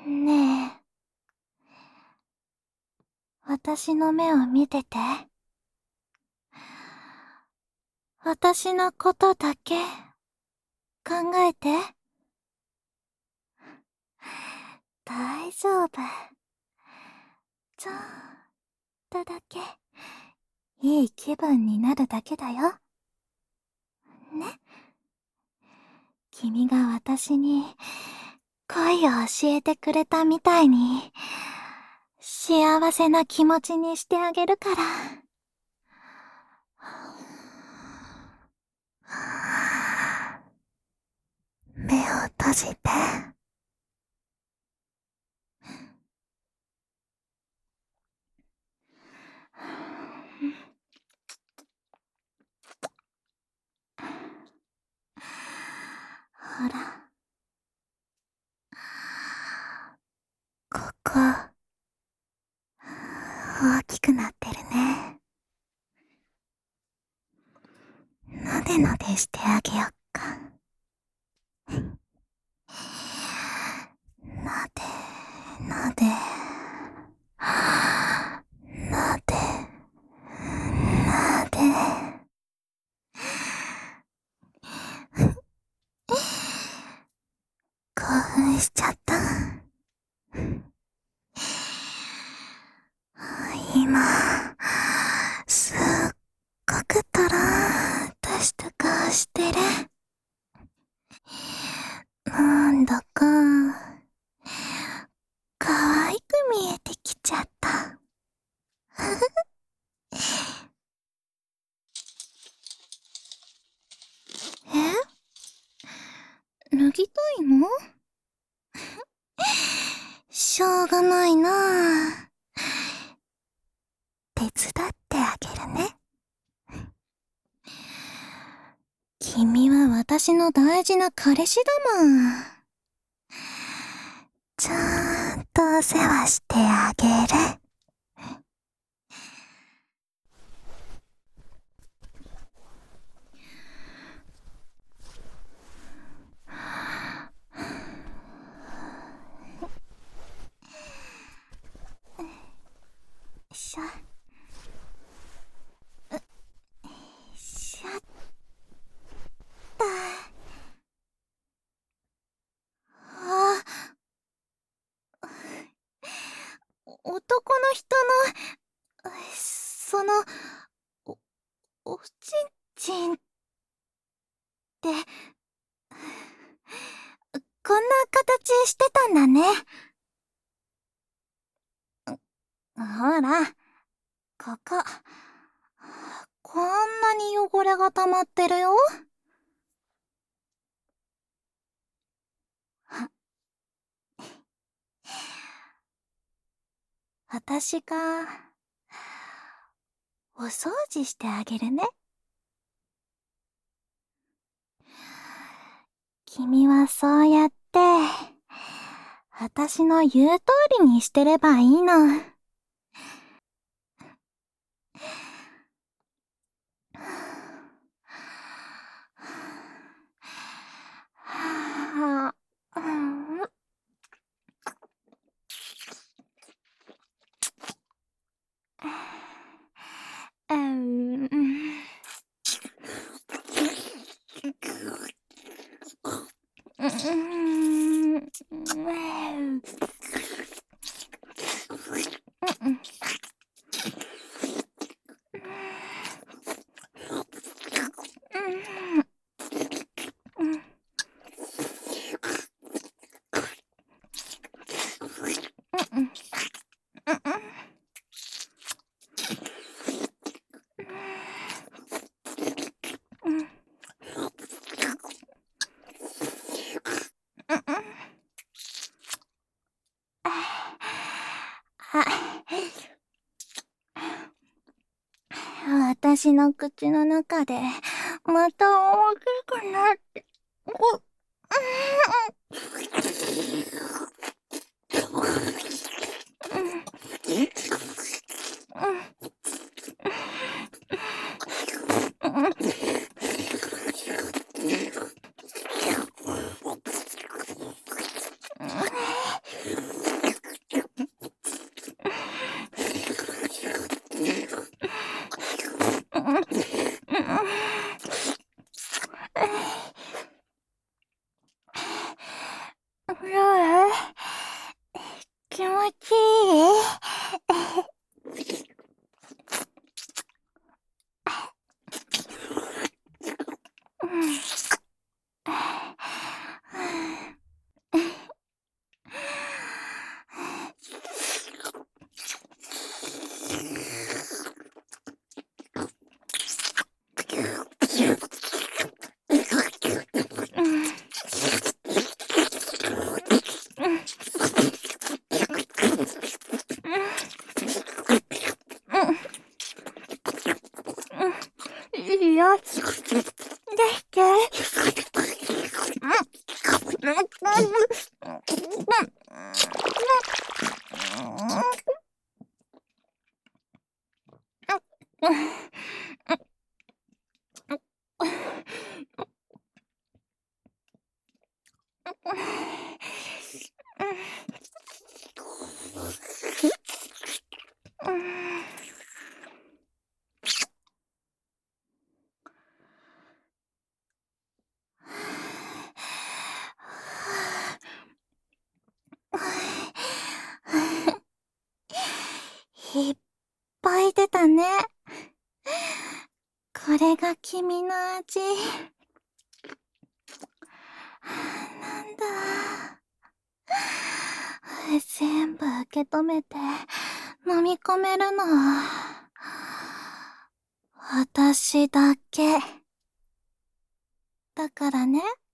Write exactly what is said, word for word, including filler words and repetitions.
ねえ、私の目を見てて。私のことだけ考えて。大丈夫。ちょっとだけいい気分になるだけだよ。ね。君が私に恋を教えてくれたみたいに幸せな気持ちにしてあげるから。目を閉じて。ほら。ここ、大きくなってるね。なでなでしてあげよっか。なで、なで、なで、なで。興奮しちゃった。今、すっごくとろーんとした顔してる。なんだか、可愛く見えてきちゃった。え？脱ぎたいの？しょうがないなぁ。手伝ってあげるね。君は私の大事な彼氏だもん。ちゃんとお世話してあげる。しょ。しょった。あ、男の人の、その、お、おちんちんって、こんな形してたんだね。ほら、ここ。こんなに汚れが溜まってるよ。私が、お掃除してあげるね。君はそうやって、私の言う通りにしてればいいの。はあ、うん、うん、私の口の中でまた大きくなって、お、 ちいい。よし。できて。いっぱい出たね。これが君の味。なんだ。全部受け止めて飲み込めるの。私だけ。だからね。